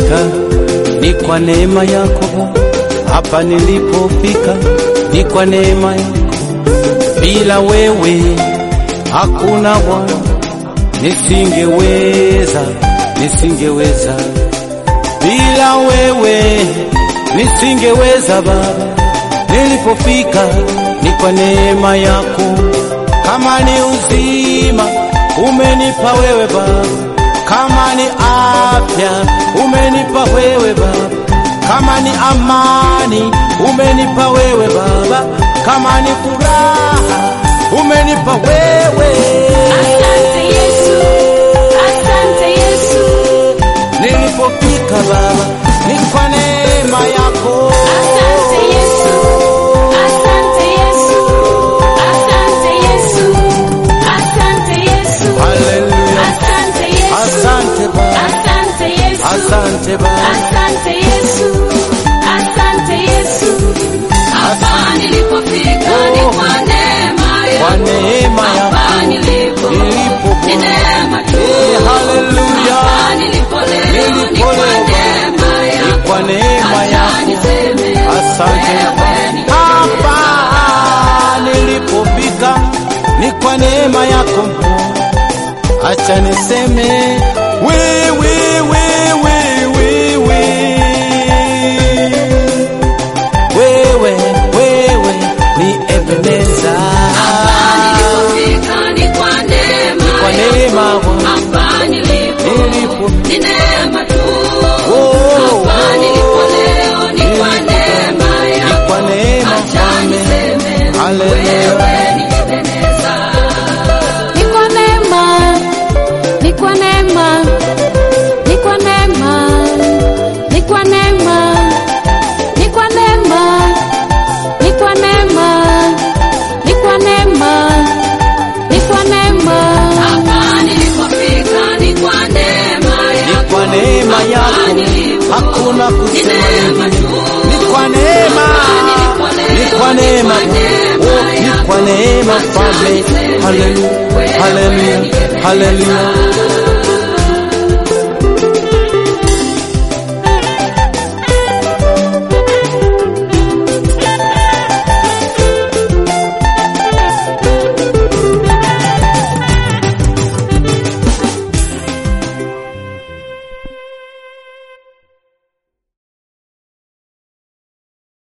nilipofika ni kwa neema yako, hapa nilipofika ni kwa neema yako. Bila wewe hakuna Bwana, nisingeweza. Bila wewe nisingeweza Baba, nilipofika ni kwa neema yako. Kama ni uzima umenipa wewe Baba, kama ni afya umenipa wewe Baba, kama ni amani umenipa wewe Baba, kama ni furaha umenipa wewe. Asante Yesu, asante Yesu. Nilipofika Baba ni kwa neema yako. Asante Yesu, asante Yesu, asante Yesu, asante Yesu. Hallelujah. Asante Yesu, Asante Baba, asante Yesu, asante Baba, asante Yesu, asante Yesu. Hapa nilipofika ni kwa neema kwa yako. neema Hapa yako nilipo ni neema tu. Hallelujah. Hapa nilipo leo ni kwa neema yako. Kwa neema yako. Niseme Asante Baba. Hapa nilipofika ni kwa neema yako. Acha niseme wewe ni Ebeneza. hapa nilipofika ni kwa neema Kwa neema yako. Hapa nilipo ni neema tu. Hapa nilipo leo ni kwa neema yako. Kwa neema Acha niseme Hallelujah. wewe ni Ebeneza. Ni kwa neema, ni kwa neema, ni kwa neema, ni kwa neema, ni kwa neema, ni kwa neema, ni kwa neema, ni kwa neema. Hapa nilipofika ni kwa neema yako. Kwa neema yako hakuna kusema lingine. Ni kwa neema, ni kwa neema, ni kwa neema Mfalme. Hallelujah, hallelujah, hallelujah.